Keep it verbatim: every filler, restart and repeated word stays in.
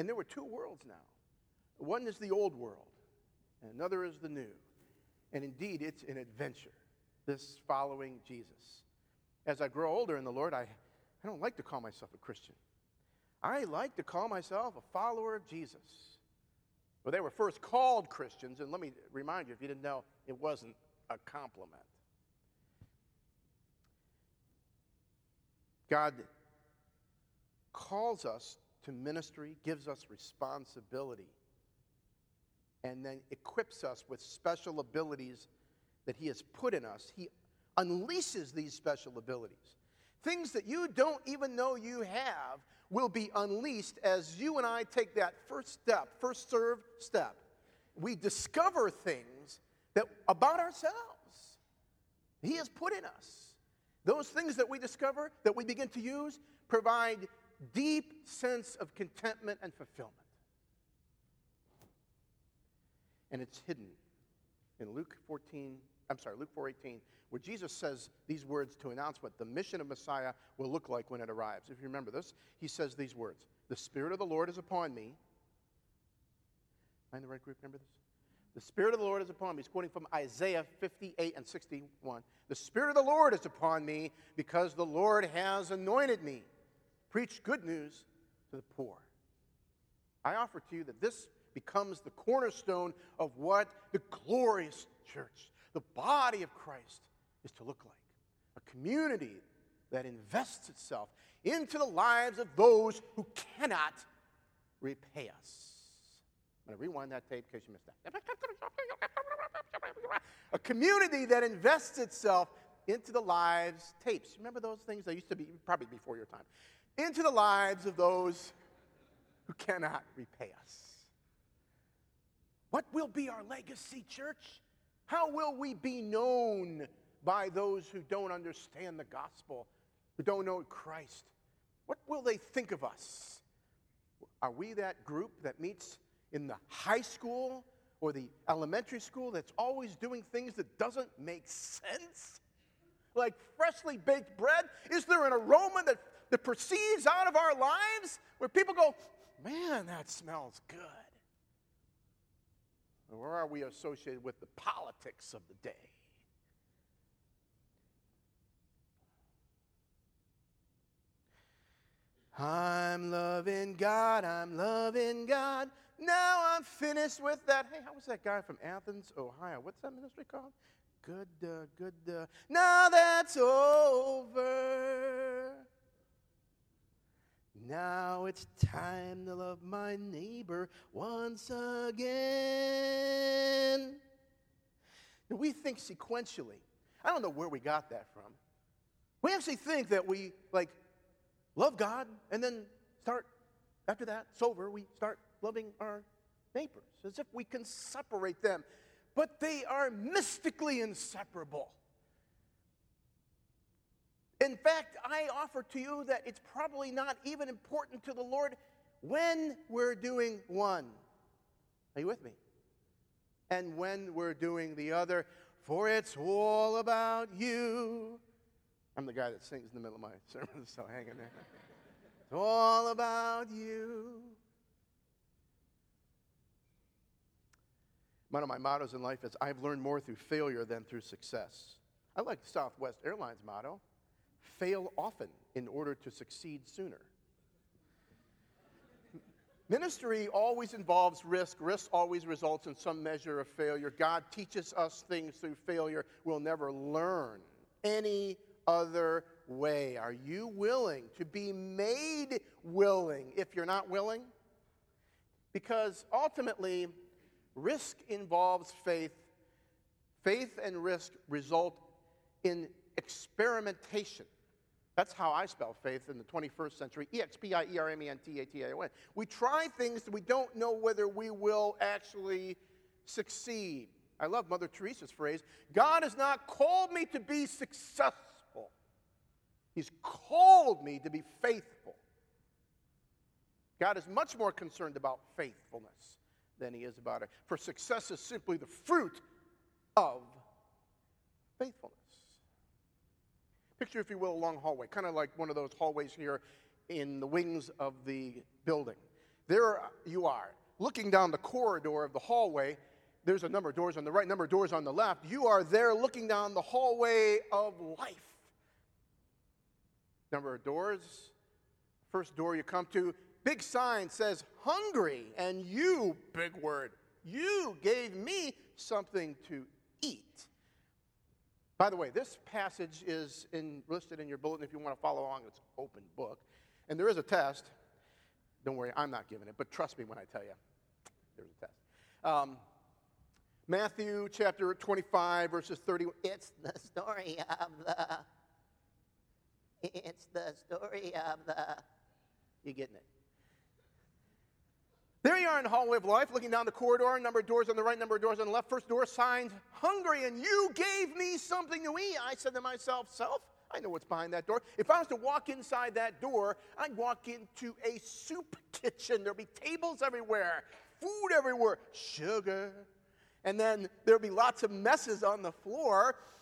And there were two worlds now. One is the old world, and another is the new. And indeed, it's an adventure, this following Jesus. As I grow older in the Lord, I, I don't like to call myself a Christian. I like to call myself a follower of Jesus. Well, they were first called Christians, and let me remind you, if you didn't know, it wasn't a compliment. God calls us to ministry, gives us responsibility, and then equips us with special abilities that he has put in us. He unleashes these special abilities. Things that you don't even know you have will be unleashed as you and I take that first step, first serve step. We discover things that about ourselves he has put in us. Those things that we discover, that we begin to use, provide deep sense of contentment and fulfillment. And it's hidden in Luke fourteen, I'm sorry, Luke four eighteen, where Jesus says these words to announce what the mission of Messiah will look like when it arrives. If you remember this, he says these words: "The Spirit of the Lord is upon me." Am I in the right group? Remember this? The Spirit of the Lord is upon me. He's quoting from Isaiah fifty-eight and sixty-one. "The Spirit of the Lord is upon me because the Lord has anointed me. Preach good news to the poor." I offer to you that this becomes the cornerstone of what the glorious church, the body of Christ, is to look like. A community that invests itself into the lives of those who cannot repay us. I'm going to rewind that tape in case you missed that. A community that invests itself into the lives, tapes. Remember those things? They used to be, probably before your time. Into the lives of those who cannot repay us. What will be our legacy, church? How will we be known by those who don't understand the gospel, who don't know Christ? What will they think of us? Are we that group that meets in the high school or the elementary school that's always doing things that doesn't make sense? Like freshly baked bread? Is there an aroma that, that proceeds out of our lives where people go, "Man, that smells good"? Or are we associated with the politics of the day? I'm loving God, I'm loving God. Now I'm finished with that. Hey, how was that guy from Athens, Ohio? What's that ministry called? Good, uh, good. Uh, now that's over. Now it's time to love my neighbor once again. And we think sequentially. I don't know where we got that from. We actually think that we, like, love God, and then start, after that, it's over, we start loving our neighbors, as if we can separate them. But they are mystically inseparable. In fact, I offer to you that it's probably not even important to the Lord when we're doing one. Are you with me? And when we're doing the other, for it's all about you. I'm the guy that sings in the middle of my sermon, so hang in there. It's all about you. One of my mottos in life is, I've learned more through failure than through success. I like the Southwest Airlines motto, fail often in order to succeed sooner. Ministry always involves risk. Risk always results in some measure of failure. God teaches us things through failure we'll never learn any other way. Are you willing to be made willing if you're not willing? Because ultimately, risk involves faith. Faith and risk result in experimentation. That's how I spell faith in the twenty-first century. E X P I E R M E N T A T A O N. We try things that we don't know whether we will actually succeed. I love Mother Teresa's phrase, God has not called me to be successful. He's called me to be faithful. God is much more concerned about faithfulness than he is about it. For success is simply the fruit of faithfulness. Picture, if you will, a long hallway, kind of like one of those hallways here in the wings of the building. there you are, looking down the corridor of the hallway. There's a number of doors on the right, number of doors on the left. You are there looking down the hallway of life. Number of doors. First door you come to, big sign says hungry, and you, big word, you gave me something to eat. By the way, this passage is in, listed in your bulletin if you want to follow along. It's an open book. And there is a test. Don't worry, I'm not giving it, but trust me when I tell you, there's a test. Um, Matthew chapter twenty-five, verses thirty-one. It's the story of the, it's the story of the, you're getting it. There you are in the hallway of life, looking down the corridor, number of doors on the right, number of doors on the left. First door signed, hungry, and you gave me something to eat. I said to myself, self, I know what's behind that door. If I was to walk inside that door, I'd walk into a soup kitchen. There'd be tables everywhere, food everywhere, sugar. And then there'd be lots of messes on the floor.